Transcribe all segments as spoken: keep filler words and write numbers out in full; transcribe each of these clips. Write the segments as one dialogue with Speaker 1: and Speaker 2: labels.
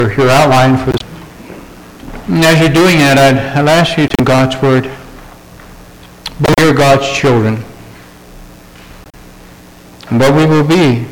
Speaker 1: your outline for this. And as you're doing that, I'd, I'll ask you to God's Word. We are God's children. And what we will be.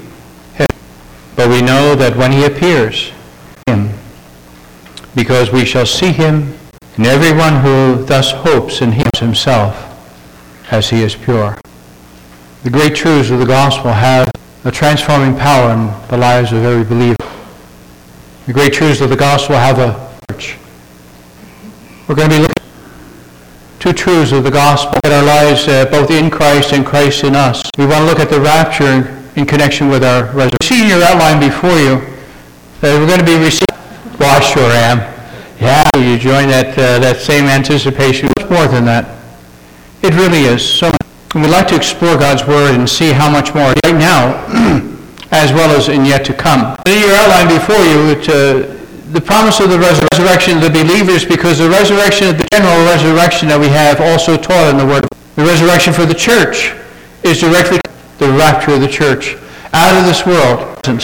Speaker 1: But we know that when he appears, him, because we shall see him, and everyone who thus hopes in him himself, as he is pure. The great truths of the gospel have a transforming power in the lives of every believer. The great truths of the gospel have a church. We're going to be looking at two truths of the gospel in our lives, uh, both in Christ and Christ in us. We want to look at the rapture in connection with our resurrection. You see in your outline before you that we're going to be received. Well, I sure am. Yeah, you join that uh, that same anticipation. Much more than that. It really is. So, and we'd like to explore God's Word and see how much more right now, as well as in yet to come. In your outline before you, it, uh, the promise of the resurrection of the believers, because the resurrection, the general resurrection that we have also taught in the Word. The resurrection for the church is directly the rapture of the church out of this world.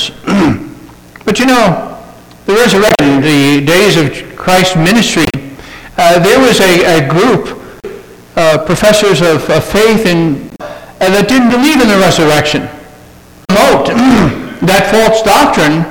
Speaker 1: But you know, the resurrection, the days of Christ's ministry, uh, there was a, a group, uh, professors of, of faith, and uh, that didn't believe in the resurrection. Promote that false doctrine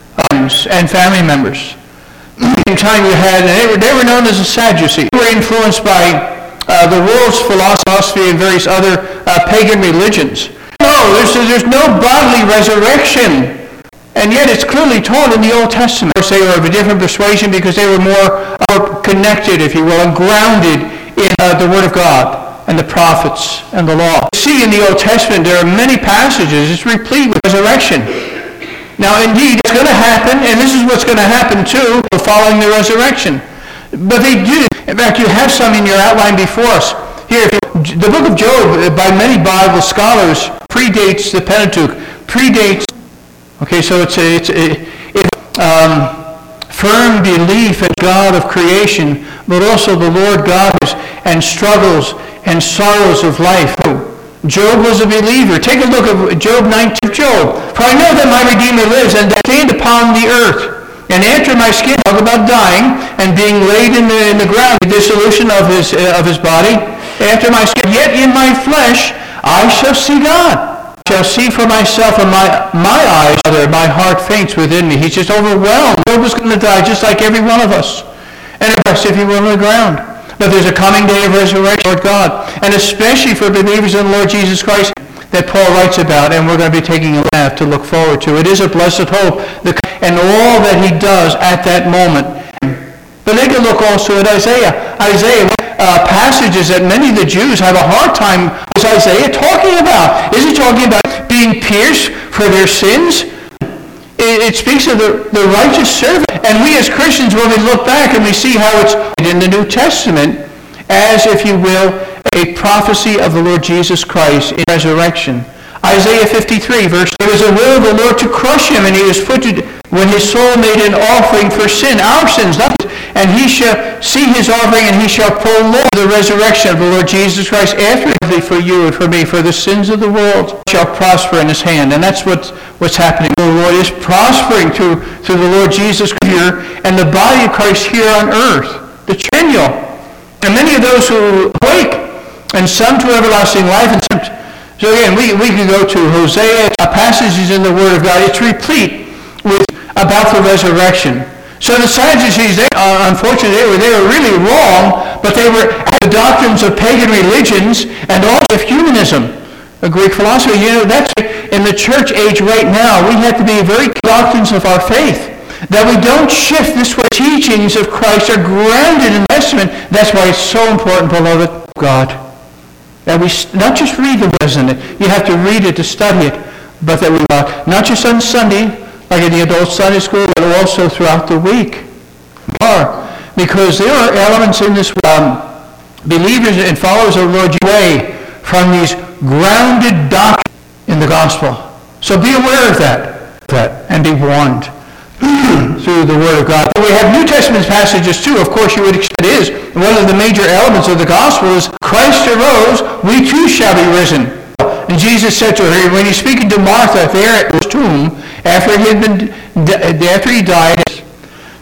Speaker 1: and family members. At the same time you had, and they were, they were known as the Sadducees. They were influenced by uh, the world's philosophy and various other uh, pagan religions. No, there's, there's no bodily resurrection. And yet it's clearly taught in the Old Testament. Of course, they were of a different persuasion because they were more, more connected, if you will, and grounded in uh, the Word of God and the prophets and the law. You see in the Old Testament there are many passages. It's replete with resurrection. Now, indeed, it's going to happen, and this is what's going to happen too, following the resurrection. But they do. In fact, you have some in your outline before us. Here, the book of Job, by many Bible scholars, predates the Pentateuch, predates. Okay, so it's a, it's a, it's um, firm belief in God of creation, but also the Lord God and struggles and sorrows of life. Job was a believer. Take a look at Job nineteen. Job, for I know that my Redeemer lives, and that I stand upon the earth. And after my skin, talk about dying and being laid in the, in the ground, the dissolution of his uh, of his body. After my skin, yet in my flesh, I shall see God. I shall see for myself, and my my eyes, my heart faints within me. He's just overwhelmed. Job was going to die just like every one of us, and rest, if he were on the ground. But there's a coming day of resurrection, Lord God, and especially for believers in the Lord Jesus Christ that Paul writes about, and we're going to be taking a laugh to look forward to. It is a blessed hope, and all that he does at that moment. But they can look also at Isaiah. Isaiah, uh, passages that many of the Jews have a hard time. What is Isaiah talking about? Is he talking about being pierced for their sins? It, it speaks of the, the righteous servant. And we as Christians, when we look back and we see how it's in the New Testament, as, if you will, a prophecy of the Lord Jesus Christ in resurrection. Isaiah fifty-three, verse, it was the will of the Lord to crush him, and he was put to, when his soul made an offering for sin, our sins, not his, and he shall see his offering, and he shall prolong the resurrection of the Lord Jesus Christ after for you and for me, for the sins of the world shall prosper in his hand. And that's what, what's happening. The Lord is prospering through, through the Lord Jesus here, and the body of Christ here on earth, the Chenial. And many of those who wake, and some to everlasting life, and some to, so again, we, we can go to Hosea, uh, passages in the Word of God. It's replete with about the resurrection. So the Sadducees, they, uh, unfortunately, they were, they were really wrong, but they were at the doctrines of pagan religions and also of humanism, a Greek philosophy. You know, that's in the church age right now. We have to be very doctrines of our faith, that we don't shift this way. Teachings of Christ are grounded in the Testament. That's why it's so important, beloved God, that we not just read the lesson, you have to read it to study it, but that we uh, not just on Sunday, like in the adult Sunday school, but also throughout the week. Because there are elements in this um, believers and followers of the Lord away from these grounded doctrines in the gospel. So be aware of that, that and be warned through the Word of God. We have New Testament passages too. Of course, you would expect it is. One of the major elements of the gospel is Christ arose, we too shall be risen. And Jesus said to her, when he's speaking to Martha there at his tomb, after he had been, after he died,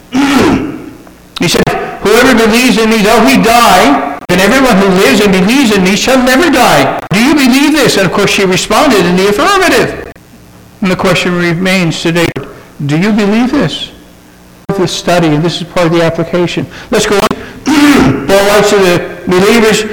Speaker 1: believes in me, though he die, and everyone who lives and believes in me shall never die. Do you believe this? And of course she responded in the affirmative. And the question remains today, do you believe this? This study, and this is part of the application. Let's go on. Paul writes to the believers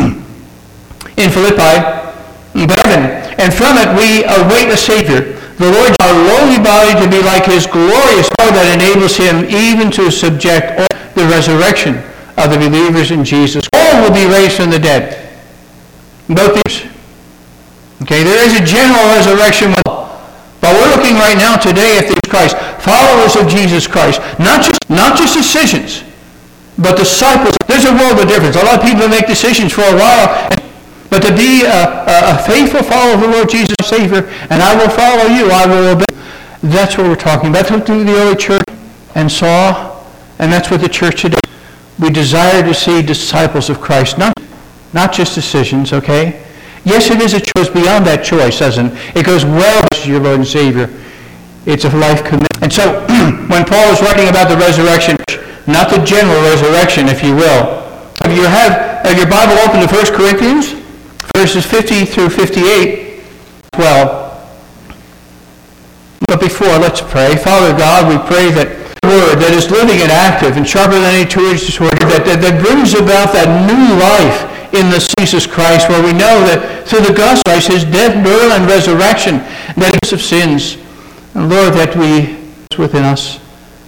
Speaker 1: in Philippi, and from it we await a Savior, the Lord, our lowly body to be like his glorious power that enables him even to subject all the resurrection of the believers in Jesus. All will be raised from the dead. Both these. Okay, there is a general resurrection. But we're looking right now today at Jesus Christ, followers of Jesus Christ, not just not just decisions, but disciples. There's a world of difference. A lot of people make decisions for a while, but to be a, a, a faithful follower of the Lord Jesus Savior, and I will follow you, I will obey. That's what we're talking about. That's what the early church and saw, and that's what the church today. We desire to see disciples of Christ, not not just decisions. Okay. Yes, it is a choice beyond that choice, doesn't it? It goes well with your Lord and Savior. It's a life commitment. And so, when Paul is writing about the resurrection, not the general resurrection, if you will, if you have uh, your Bible open to First Corinthians, verses fifty through fifty-eight, well. But before, let's pray. Father God, we pray that the word that is living and active and sharper than any two-edged sword, that, that, that brings about that new life in the Jesus Christ, where we know that through the gospel, his death, burial, and resurrection, that is of sins. And Lord, that we within us.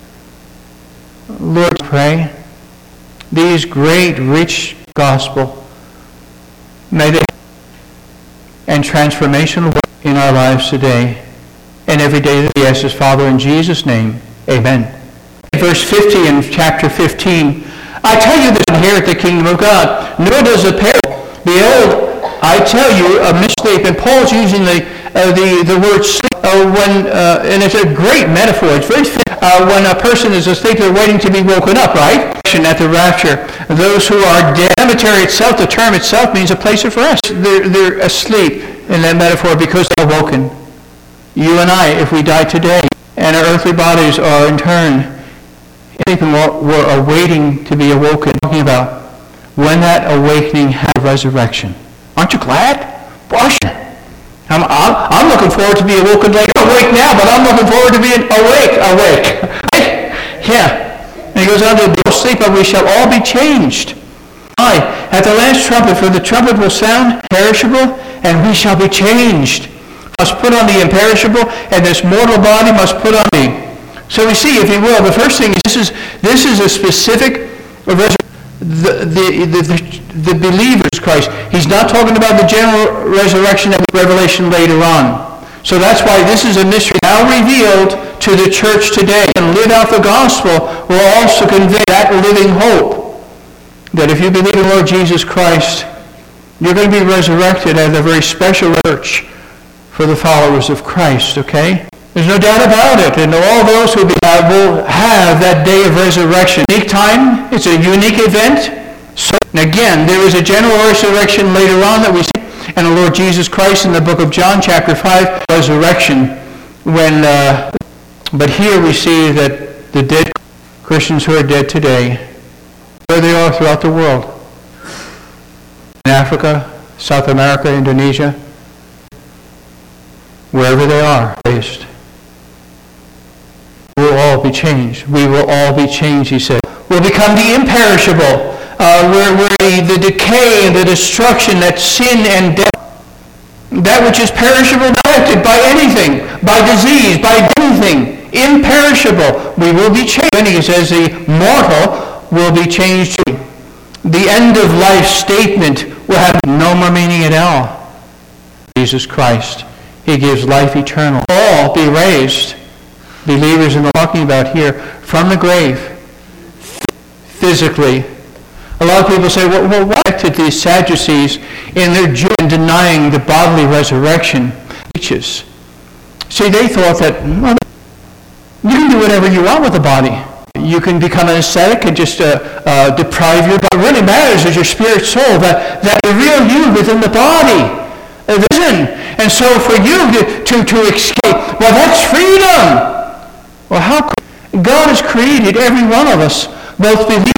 Speaker 1: Lord, pray these great, rich gospel, may they and transformational work in our lives today and every day that we ask us, Father, in Jesus' name, amen. Verse fifty in chapter fifteen. I tell you this, inherit the kingdom of God, nor does a parable. Behold, I tell you a mistake. And Paul's using the uh, the the word sleep uh, when, uh, and it's a great metaphor. It's very uh, when a person is asleep, they're waiting to be woken up, right? At the rapture, those who are dead. The cemetery itself, the term itself means a place of rest. They're they're asleep in that metaphor because they're awoken. You and I, if we die today, and our earthly bodies are in turn. People were awaiting to be awoken, talking about when that awakening has resurrection. Aren't you glad? Gosh, I'm, I'm, I'm looking forward to be awoken later. I'm awake now, but I'm looking forward to being awake, awake. Yeah. And he goes on to be asleep, but we shall all be changed. Aye, at the last trumpet, for the trumpet will sound perishable, and we shall be changed. Must put on the imperishable, and this mortal body must put on me. So we see, if you will, the first thing is this is this is a specific resurrection. The, the, the, the, the believer's Christ. He's not talking about the general resurrection of Revelation later on. So that's why this is a mystery now revealed to the church today. And live out the gospel will also convey that living hope. That if you believe in the Lord Jesus Christ, you're going to be resurrected at a very special church for the followers of Christ, okay? There's no doubt about it. And all those who will have that day of resurrection. Unique time. It's a unique event. So, again, there is a general resurrection later on that we see. And the Lord Jesus Christ in the book of John, chapter five, resurrection. When, uh, but here we see that the dead Christians who are dead today, where they are throughout the world. In Africa, South America, Indonesia, wherever they are, raised. We'll all be changed. We will all be changed, he said. We'll become the imperishable, uh, where, where the, the decay and the destruction that sin and death, that which is perishable, not affected by anything, by disease, by anything, imperishable, we will be changed. And he says the mortal will be changed. The end of life statement will have no more meaning at all. Jesus Christ, he gives life eternal. All be raised. Believers in the talking about here from the grave, physically. A lot of people say, well, well why did these Sadducees in their joy in denying the bodily resurrection teaches? See, they thought that, well, you can do whatever you want with the body. You can become an ascetic and just uh, uh, deprive your body. What really matters is your spirit soul, that, that the real you within the body. Uh, and so for you to, to, to escape, well, that's freedom. Well, how God has created every one of us, both believers,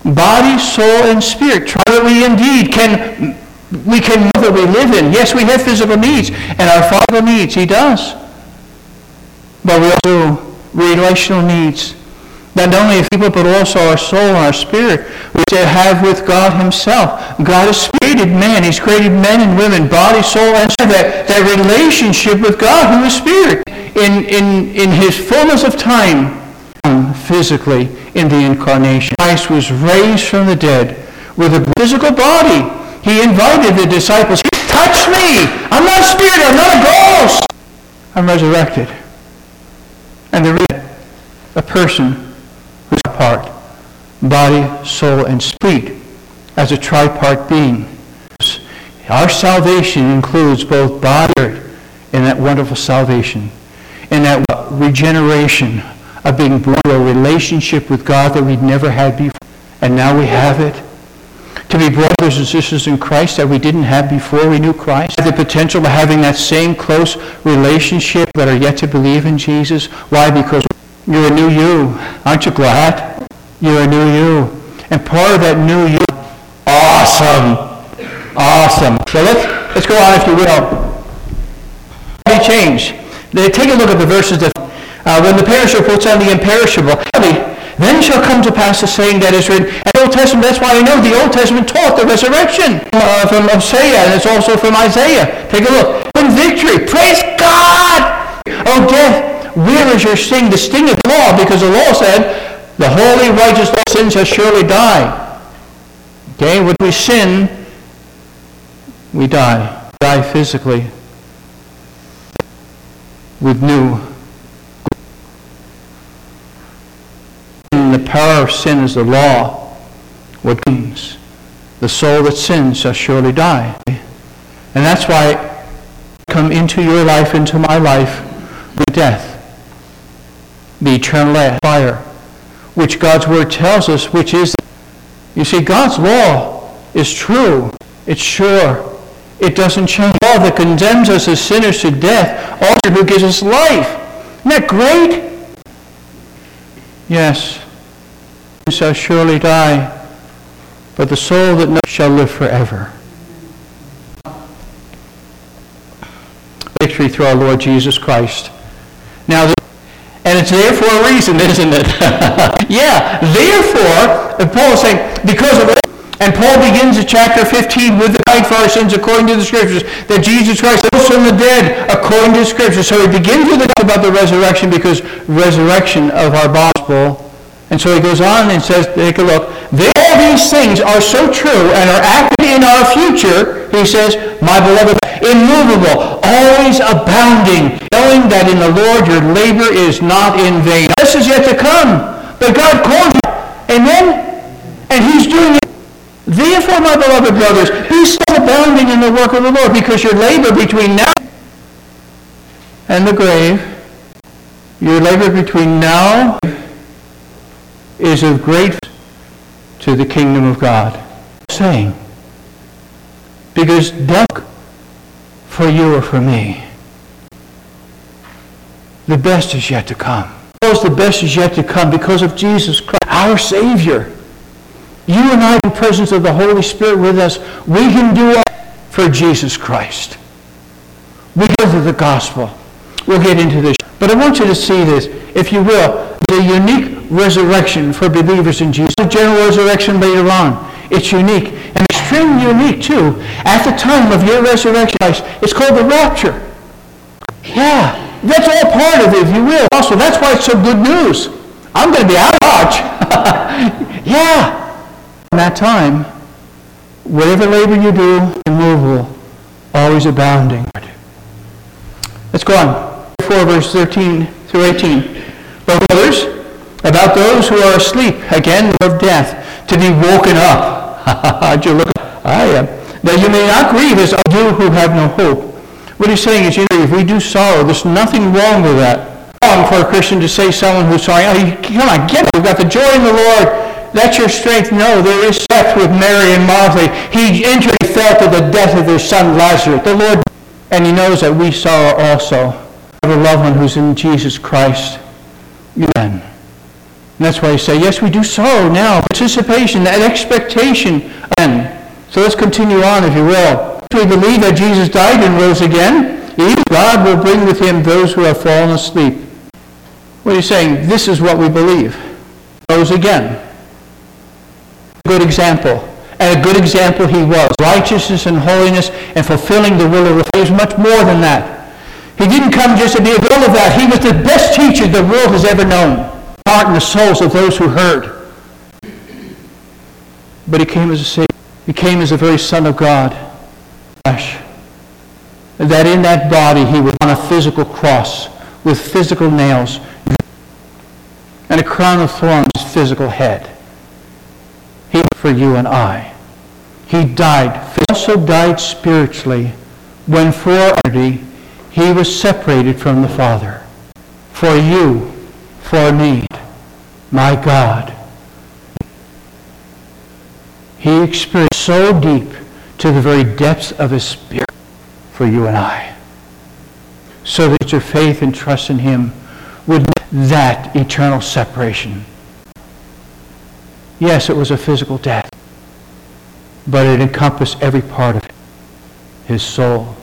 Speaker 1: body, soul, and spirit. Try that we indeed can, we can know that we live in. Yes, we have physical needs, and our Father needs. He does. But we also have relational needs. Not only of people, but also our soul and our spirit, which they have with God himself. God has created man. He's created men and women, body, soul, and spirit. That, that relationship with God, who is spirit, in, in, in his fullness of time, physically in the incarnation. Christ was raised from the dead with a physical body. He invited the disciples, touch me! I'm not a spirit, I'm not a ghost! I'm resurrected. And there is a person who's a part, body, soul, and spirit, as a tripart being. Our salvation includes both body and spirit in that wonderful salvation, in that regeneration of being brought to a relationship with God that we'd never had before. And now we have it. To be brothers and sisters in Christ that we didn't have before we knew Christ. The potential of having that same close relationship that are yet to believe in Jesus. Why? Because you're a new you. Aren't you glad? You're a new you. And part of that new you, awesome. Awesome. So let's, let's go on, if you will. They change. They take a look at the verses that Uh, when the perishable puts on the imperishable, then shall come to pass the saying that is written. And the Old Testament, that's why I know the Old Testament taught the resurrection uh, from Hosea, and it's also from Isaiah. Take a look. In victory, praise God! Oh, death, where is your sting? The sting of the law, because the law said, the holy, righteous law sin shall surely die. Okay, when we sin, we die. We die physically with new. The power of sin is the law. What means? The soul that sins shall surely die. And that's why I come into your life, into my life, with death. The eternal fire, which God's Word tells us, which is, you see, God's law is true. It's sure. It doesn't change. The law that condemns us as sinners to death, also who gives us life. Isn't that great? Yes. Shall surely die, but the soul that knows shall live forever. Victory through our Lord Jesus Christ. Now, and it's there for a reason, isn't it? Yeah, therefore, Paul is saying, because of it, and Paul begins in chapter fifteen with the fight for our sins according to the Scriptures, that Jesus Christ rose from the dead according to the Scriptures. So he begins with the talk about the resurrection, because resurrection of our gospel. And so he goes on and says, take a look, all these things are so true and are active in our future, he says, my beloved, immovable, always abounding, knowing that in the Lord your labor is not in vain. This is yet to come, but God called you. Amen? And he's doing it. Therefore, my beloved brothers, be still abounding in the work of the Lord, because your labor between now and the grave, your labor between now is of great to the kingdom of God. Saying, because death for you or for me, the best is yet to come. Because the best is yet to come because of Jesus Christ, our Savior. You and I, in the presence of the Holy Spirit with us, we can do all for Jesus Christ. We go to the gospel. We'll get into this. But I want you to see this, if you will, the unique resurrection for believers in Jesus. The general resurrection later on. It's unique. And extremely unique, too. At the time of your resurrection, it's called the rapture. Yeah. That's all part of it, if you will. Also, that's why it's so good news. I'm going to be out of Dodge. Yeah. In that time, whatever labor you do, immovable, always abounding. Let's go on. four, verse thirteen through eighteen. But brothers, about those who are asleep, again, of death, to be woken up. How'd you look? I am. That you may not grieve as I do who have no hope. What he's saying is, you know, if we do sorrow, there's nothing wrong with that. Wrong for a Christian to say someone who's sorry, oh, come on, get it. We've got the joy in the Lord. That's your strength. No, there is death with Mary and Martha. He entered and felt of the death of their son Lazarus. The Lord, and he knows that we sorrow also. Have a loved one who's in Jesus Christ. Amen. And that's why you say, yes, we do so now. Participation, that expectation. Again. So let's continue on, if you will. We believe that Jesus died and rose again. Even God will bring with him those who have fallen asleep. What are you saying? This is what we believe. Rose again. A good example. And a good example he was. Righteousness and holiness and fulfilling the will of the Father. He was much more than that. He didn't come just to be a all of that. He was the best teacher the world has ever known. Heart and the souls of those who heard. But he came as a Savior. He came as the very Son of God. Flesh. That in that body he was on a physical cross with physical nails and a crown of thorns on his physical head. He for you and I. He died. He also died spiritually when for eternity he was separated from the Father. For you, for me, my God. He experienced so deep to the very depths of his spirit for you and I. So that your faith and trust in him would make that eternal separation. Yes, it was a physical death, but it encompassed every part of it. His soul,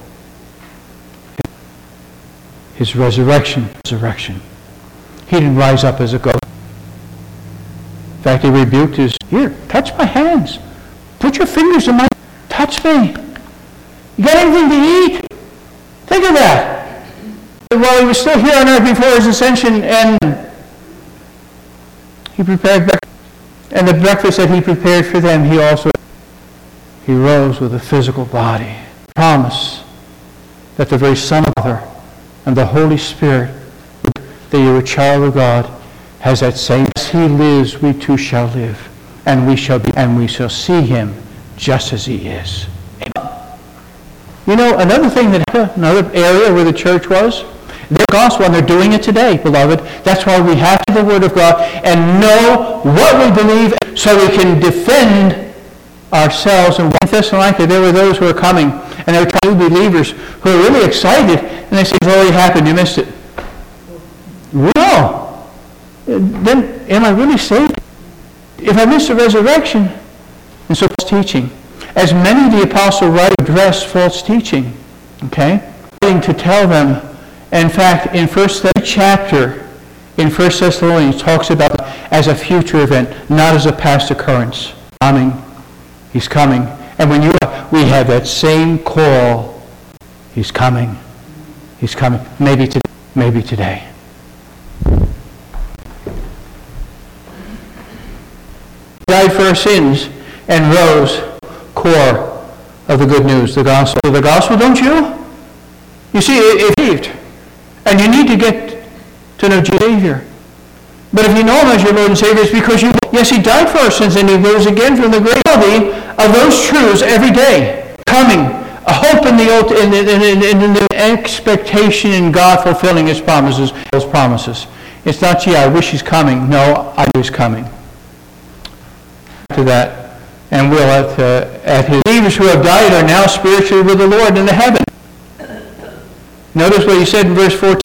Speaker 1: his resurrection, resurrection. He didn't rise up as a ghost. In fact, he rebuked his, here, touch my hands. Put your fingers in my, touch me. You got anything to eat? Think of that. While he was still here on earth before his ascension, and he prepared breakfast. And the breakfast that he prepared for them, he also, he rose with a physical body. Promise that the very Son of God and the Holy Spirit, that you're a child of God, has that same, as he lives, we too shall live. And we shall be, and we shall see him just as he is. Amen. You know, another thing that, another area where the church was, the gospel, and they're doing it today, beloved. That's why we have to the Word of God and know what we believe so we can defend ourselves. And in Thessalonica, there were those who were coming, and they were new believers who were really excited, and they said, it's already happened, you missed it. No. Then, am I really saved? If I miss the resurrection? And so, false teaching. As many of the apostle writers addressed false teaching, okay? To tell them, in fact, in first chapter, in First Thessalonians, talks about it as a future event, not as a past occurrence. Coming. He's coming. And when you, we have that same call. He's coming. He's coming. Maybe today. Maybe today. He died for our sins and rose, core of the good news, the gospel. The gospel, don't you? You see, it believed. And you need to get to know Jesus Savior. But if you know him as your Lord and Savior, it's because you, yes, he died for our sins and he rose again from the grave. Of those truths every day, coming, a hope in the old, in, in, in, in, in the expectation in God fulfilling his promises, his promises. It's not, gee, I wish he's coming. No, I know he's coming. To that, and will at, uh, at his believers who have died are now spiritually with the Lord in the heaven. Notice what he said in verse fourteen.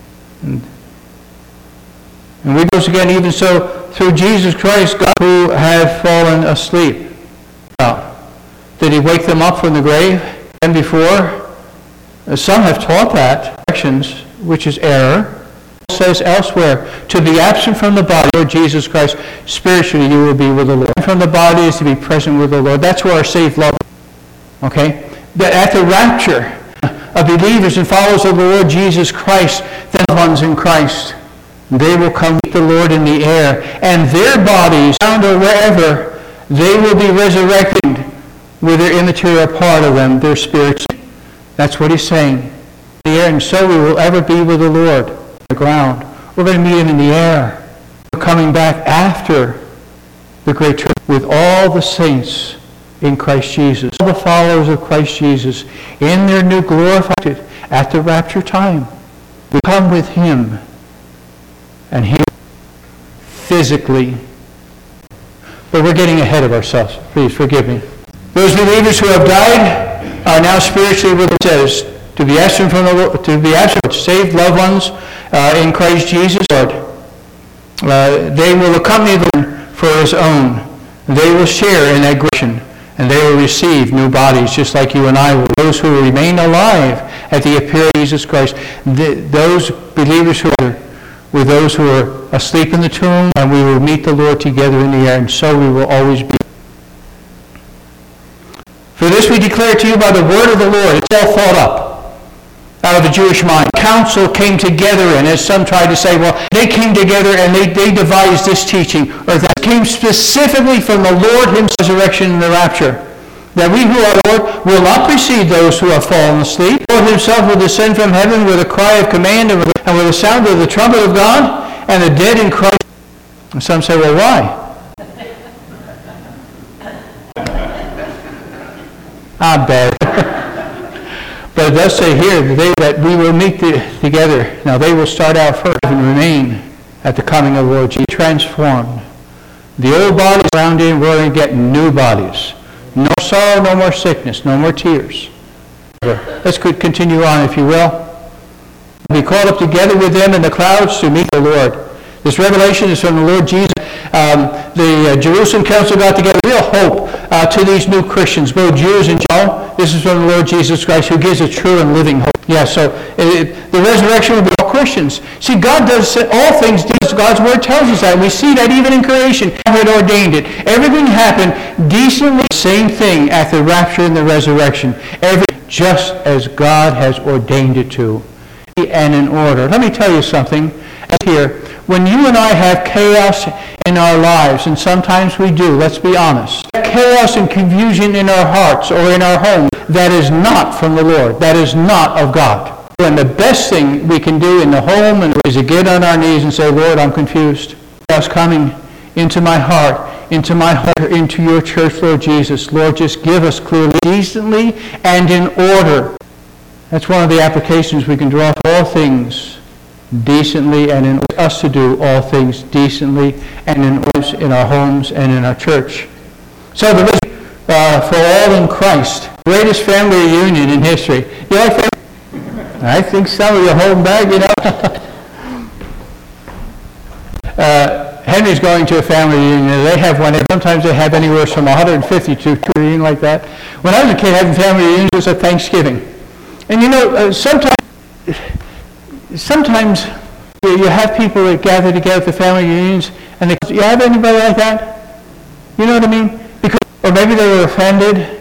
Speaker 1: And we goes again, even so, through Jesus Christ, God who have fallen asleep. Now, did he wake them up from the grave? And before, some have taught that, which is error. It says elsewhere, to be absent from the body, Lord Jesus Christ, spiritually you will be with the Lord. From the body is to be present with the Lord. That's where our saved love. Okay? That at the rapture of believers and followers of the Lord Jesus Christ, the ones in Christ, they will come meet the Lord in the air, and their bodies, found or wherever, they will be resurrected with their immaterial part of them, their spirits. That's what he's saying. The air, and so we will ever be with the Lord on the ground. We're going to meet him in the air. We're coming back after the great trip with all the saints in Christ Jesus, all the followers of Christ Jesus, in their new glorified at the rapture time. We come with him, and he physically. But we're getting ahead of ourselves. Please forgive me. Those believers who have died are now spiritually with, it says, to be absent from the to be absent, saved loved ones uh, in Christ Jesus, Lord. Uh, they will accompany the Lord for his own. They will share in that grace, and they will receive new bodies, just like you and I will. Those who remain alive at the appearing of Jesus Christ, the, those believers who are with those who are asleep in the tomb, and we will meet the Lord together in the air, and so we will always be. For this we declare to you by the word of the Lord. It's all thought up out of the Jewish mind. Council came together, and as some tried to say, well, they came together and they, they devised this teaching, or that came specifically from the Lord himself, resurrection and the rapture. That we who are Lord will not precede those who have fallen asleep. The Lord himself will descend from heaven with a cry of command and with, and with the sound of the trumpet of God, and the dead in Christ. And some say, well, why? I'm bad. But it does say here that, they, that we will meet the, together. Now they will start out first and remain at the coming of the Lord Jesus, transformed. The old bodies around in, we're going to get new bodies. No sorrow, no more sickness, no more tears. Let's continue on, if you will. Be caught up together with them in the clouds to meet the Lord. This revelation is from the Lord Jesus. Um, the uh, Jerusalem Council got together. Real hope uh, to these new Christians, both Jews and Gentiles. This is from the Lord Jesus Christ, who gives a true and living hope. Yeah, so it, it, the resurrection will be all Christians. See, God does all things. God's word tells us that. We see that even in creation. God had ordained it. Everything happened decently. Same thing at the rapture and the resurrection. Everything just as God has ordained it to, and in order. Let me tell you something here. When you and I have chaos in our lives, and sometimes we do, let's be honest, chaos and confusion in our hearts or in our home, that is not from the Lord. That is not of God. And the best thing we can do in the home is to get on our knees and say, Lord, I'm confused. Chaos coming into my heart, into my heart, into your church, Lord Jesus. Lord, just give us clearly, decently, and in order. That's one of the applications we can draw for all things decently, and in us to do all things decently and in, in our homes and in our church. So the uh, for all in Christ, greatest family reunion in history. You like family? I think some of you hold back, you know. uh, Henry's going to a family reunion. They have one. Sometimes they have anywhere from one hundred fifty to two reunion like that. When I was a kid, having family reunions was at Thanksgiving, and you know uh, sometimes. Sometimes you have people that gather together at the family reunions, and they, you have anybody like that? You know what I mean? Because, or maybe they were offended,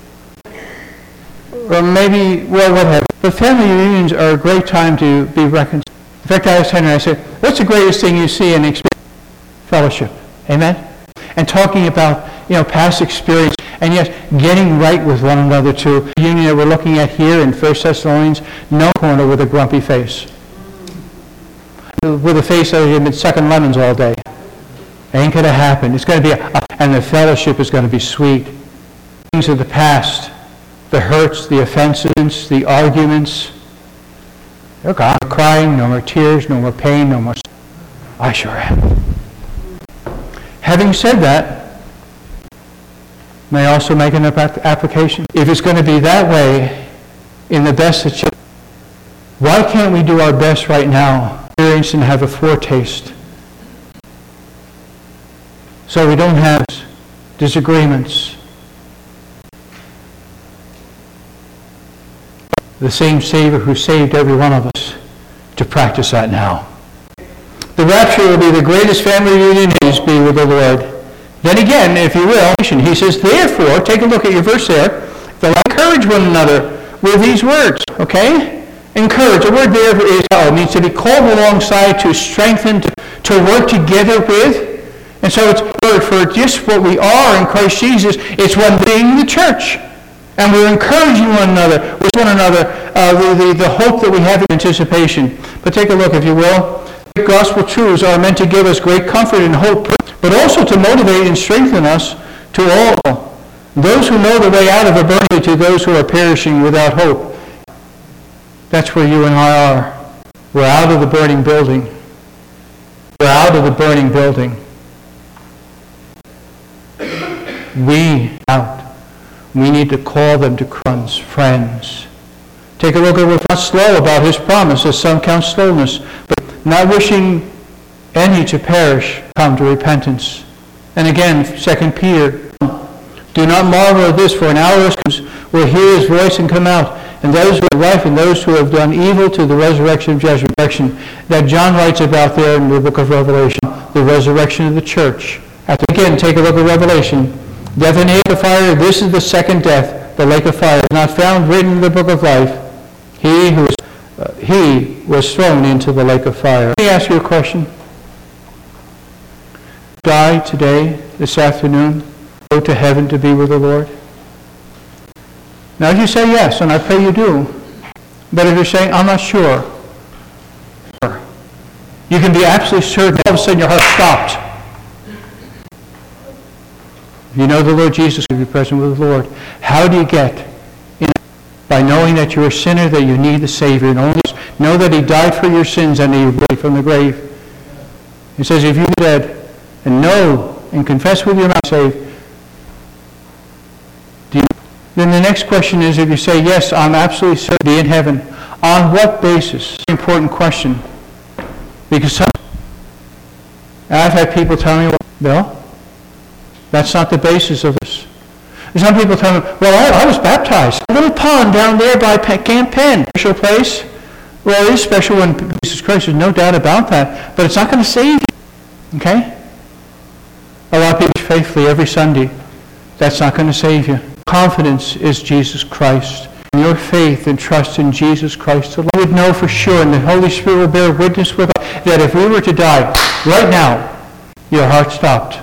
Speaker 1: or maybe, well, whatever. But family reunions are a great time to be reconciled. In fact, I was telling her, I said, what's the greatest thing you see in experience? Fellowship. Amen? And talking about, you know, past experience, and yet getting right with one another too. The union that we're looking at here in First Thessalonians, no corner with a grumpy face. With a face that has been sucking lemons all day. Ain't going to happen. It's going to be, a, and the fellowship is going to be sweet. Things of the past, the hurts, the offenses, the arguments. They're gone. No more crying, no more tears, no more pain, no more. I sure am. Having said that, may I also make an application? If it's going to be that way, in the best that you, why can't we do our best right now? Experience and have a foretaste, so we don't have disagreements. The same Savior who saved every one of us, to practice that now. The rapture will be the greatest family reunion is be with the Lord. Then again, if you will, he says, therefore, take a look at your verse there, they'll encourage one another with these words, okay? Encourage. The word there is, oh, it means to be called alongside, to strengthen, to, to work together with. And so it's for, for just what we are in Christ Jesus, it's one being the church. And we're encouraging one another, with one another, uh, the, the, the hope that we have in anticipation. But take a look, if you will. Gospel truths are meant to give us great comfort and hope, but also to motivate and strengthen us to all. Those who know the way out of a burning, to those who are perishing without hope. That's where you and I are. We're out of the burning building. We're out of the burning building. We out. We need to call them to friends, friends. Take a look at what's not slow about his promise, as some count slowness, but not wishing any to perish, come to repentance. And again, Second Peter, do not marvel at this, for an hour comes will hear his voice and come out, and those who are life and those who have done evil to the resurrection of judgment. That John writes about there in the book of Revelation, the resurrection of the church. After, again, take a look at Revelation. Death and the lake of fire, this is the second death, the lake of fire, is not found written in the book of life. He who was, uh, he was thrown into the lake of fire. Let me ask you a question. Die today, this afternoon, go to heaven to be with the Lord? Now if you say yes, and I pray you do, but if you're saying, I'm not sure, you can be absolutely certain all of a sudden your heart stopped. If you know the Lord Jesus, you'll be present with the Lord. How do you get in? By knowing that you're a sinner, that you need the Savior, and only know that he died for your sins and he rose from the grave. He says, if you're dead, and know and confess with your mouth, saved, do you, then the next question is, if you say, yes, I'm absolutely certain to be in heaven, on what basis? Important question. Because some, I've had people tell me, well, Bill, that's not the basis of this. And some people tell me, well, I, I was baptized. A little pond down there by Camp Penn. Special place. Well, it is special when Jesus Christ, there's no doubt about that. But it's not going to save you. Okay? A lot of people faithfully every Sunday. That's not going to save you. Confidence is Jesus Christ. And your faith and trust in Jesus Christ alone. You would know for sure, and the Holy Spirit will bear witness with us, that if we were to die right now, your heart stopped.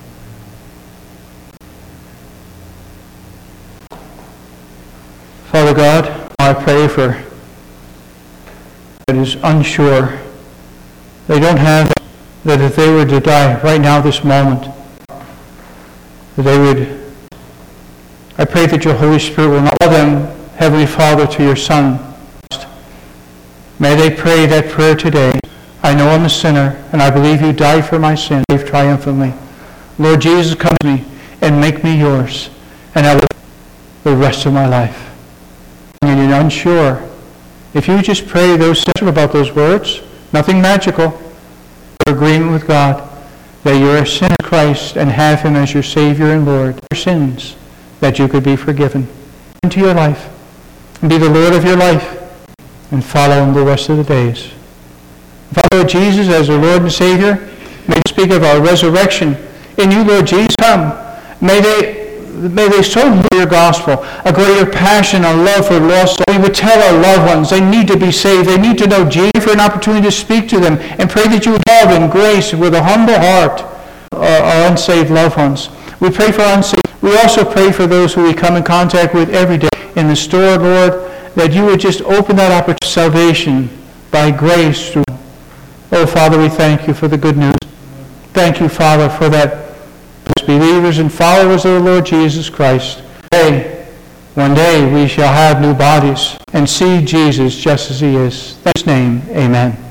Speaker 1: Father God, I pray for that is unsure. They don't have that if they were to die right now, this moment, that they would. I pray that your Holy Spirit will not allow them, Heavenly Father, to your Son. May they pray that prayer today. I know I'm a sinner, and I believe you died for my sin. Save triumphantly. Lord Jesus, come to me and make me yours, and I will the rest of my life. And you're unsure. If you just pray those about those words, nothing magical, for agreement with God, that you're a sinner in Christ and have him as your Savior and Lord, your sins, that you could be forgiven into your life, and be the Lord of your life, and follow him the rest of the days. Follow Jesus as our Lord and Savior. May we speak of our resurrection in you, Lord Jesus. Come. May they May they so love your gospel, a greater passion, a love for lost souls. We would tell our loved ones they need to be saved. They need to know Jesus, for an opportunity to speak to them, and pray that you would love and grace with a humble heart our, our unsaved loved ones. We pray for unsaved. We also pray for those who we come in contact with every day in the store, Lord, that you would just open that opportunity of salvation by grace. Through. Oh, Father, we thank you for the good news. Thank you, Father, for that. Believers and followers of the Lord Jesus Christ. Hey, one day we shall have new bodies and see Jesus just as he is. In his name, amen.